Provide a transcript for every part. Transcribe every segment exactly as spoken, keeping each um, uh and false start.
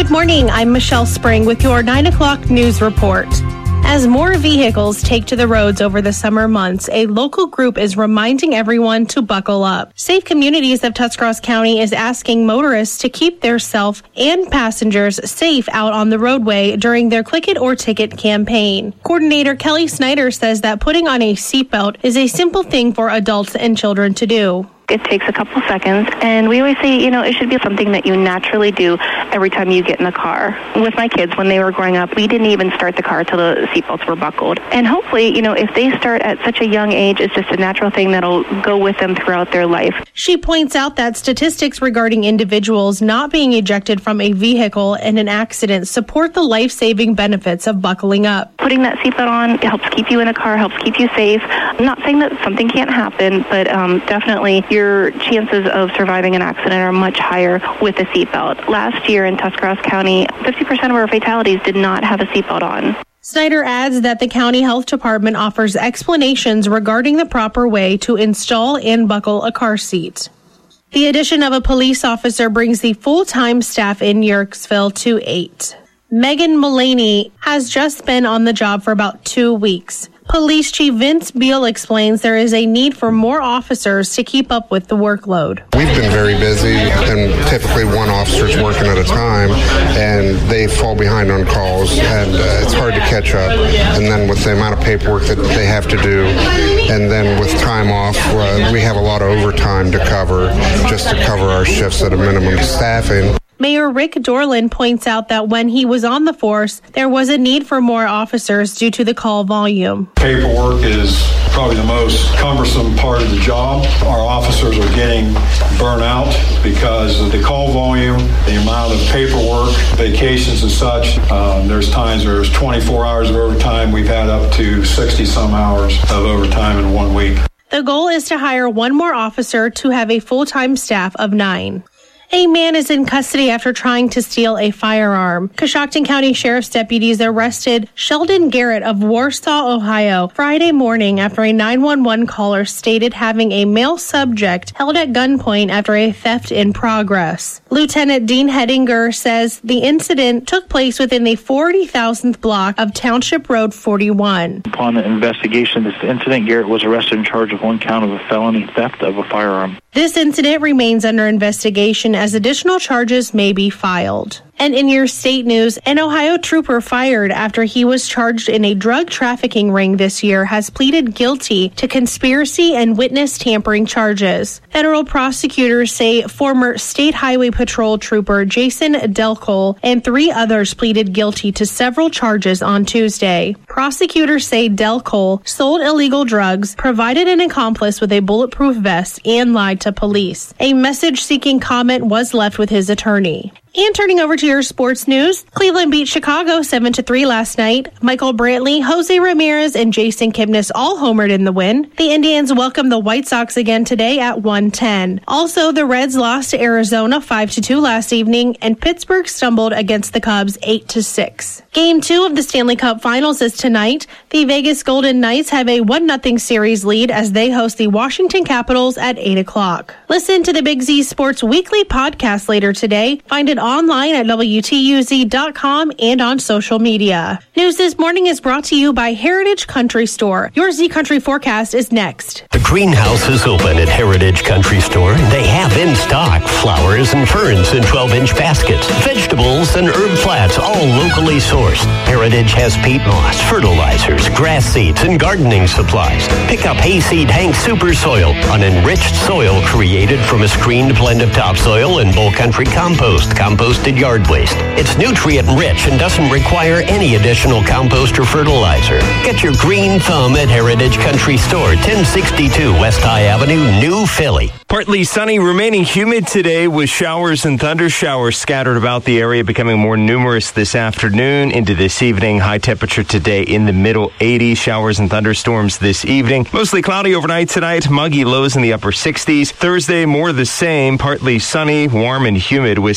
Good morning. I'm Michelle Spring with your nine o'clock news report. As more vehicles take to the roads over the summer months, a local group is reminding everyone to buckle up. Safe Communities of Tuscarawas County is asking motorists to keep their self and passengers safe out on the roadway during their Click It or Ticket campaign. Coordinator Kelly Snyder says that putting on a seatbelt is a simple thing for adults and children to do. It takes a couple seconds, and we always say, you know, it should be something that you naturally do every time you get in the car. With my kids, when they were growing up, we didn't even start the car till the seatbelts were buckled. And hopefully, you know, if they start at such a young age, it's just a natural thing that'll go with them throughout their life. She points out that statistics regarding individuals not being ejected from a vehicle in an accident support the life-saving benefits of buckling up. Putting that seatbelt on helps keep you in a car, helps keep you safe. I'm not saying that something can't happen, but um, definitely your Your chances of surviving an accident are much higher with a seatbelt. Last year in Tuscarawas County, fifty percent of our fatalities did not have a seatbelt on. Snyder adds that the county health department offers explanations regarding the proper way to install and buckle a car seat. The addition of a police officer brings the full-time staff in Yerkesville to eight. Megan Mullaney has just been on the job for about two weeks. Police Chief Vince Beal explains there is a need for more officers to keep up with the workload. We've been very busy, and typically one officer's working at a time, and they fall behind on calls, and uh, it's hard to catch up. And then with the amount of paperwork that they have to do, and then with time off, uh, we have a lot of overtime to cover just to cover our shifts at a minimum staffing. Mayor Rick Dorland points out that when he was on the force, there was a need for more officers due to the call volume. Paperwork is probably the most cumbersome part of the job. Our officers are getting burnt out because of the call volume, the amount of paperwork, vacations and such. Um, there's times there's twenty-four hours of overtime. We've had up to sixty some hours of overtime in one week. The goal is to hire one more officer to have a full-time staff of nine. A man is in custody after trying to steal a firearm. Coshocton County Sheriff's deputies arrested Sheldon Garrett of Warsaw, Ohio, Friday morning after a nine one one caller stated having a male subject held at gunpoint after a theft in progress. Lieutenant Dean Hedinger says the incident took place within the forty thousandth block of Township Road forty-one. Upon the investigation of this incident, Garrett was arrested and charged with one count of a felony theft of a firearm. This incident remains under investigation as additional charges may be filed. And in your state news, an Ohio trooper fired after he was charged in a drug trafficking ring this year has pleaded guilty to conspiracy and witness tampering charges. Federal prosecutors say former State Highway Patrol trooper Jason Delcole and three others pleaded guilty to several charges on Tuesday. Prosecutors say Delcole sold illegal drugs, provided an accomplice with a bulletproof vest, and lied to police. A message-seeking comment was left with his attorney. And turning over to your sports news, Cleveland beat Chicago seven to three last night. Michael Brantley, Jose Ramirez, and Jason Kipnis all homered in the win. The Indians welcome the White Sox again today at one ten. Also, the Reds lost to Arizona five to two last evening, and Pittsburgh stumbled against the Cubs eight to six. Game two of the Stanley Cup Finals is tonight. The Vegas Golden Knights have a one nothing series lead as they host the Washington Capitals at eight o'clock. Listen to the Big Z Sports Weekly podcast later today. Find it online at W T U Z dot com and on social media. News this morning is brought to you by Heritage Country Store. Your Z Country forecast is next. The greenhouse is open at Heritage Country Store. They have in stock flowers and ferns in twelve inch baskets, vegetables and herb flats, all locally sourced. Heritage has peat moss, fertilizers, grass seeds, and gardening supplies. Pick up Hayseed Hank Super Soil, an enriched soil created from a screened blend of topsoil and Bull Country compost. Composted yard waste. It's nutrient rich and doesn't require any additional compost or fertilizer. Get your green thumb at Heritage Country Store, ten sixty-two West High Avenue, New Philly. Partly sunny, remaining humid today with showers and thunder showers scattered about the area, becoming more numerous this afternoon into this evening. High temperature today in the middle eighties. Showers and thunderstorms this evening. Mostly cloudy overnight tonight. Muggy lows in the upper sixties. Thursday, more the same. Partly sunny, warm and humid with scattered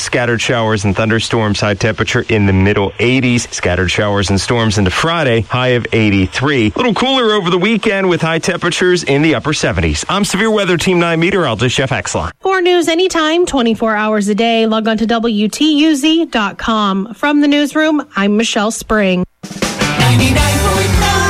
showers and thunderstorms, high temperature in the middle eighties. Scattered showers and storms into Friday, high of eighty-three. A little cooler over the weekend with high temperatures in the upper seventies. I'm Severe Weather Team nine meteorologist Jeff Exlon. For news anytime, twenty-four hours a day, log on to W T U Z dot com. From the newsroom, I'm Michelle Spring. ninety-nine point nine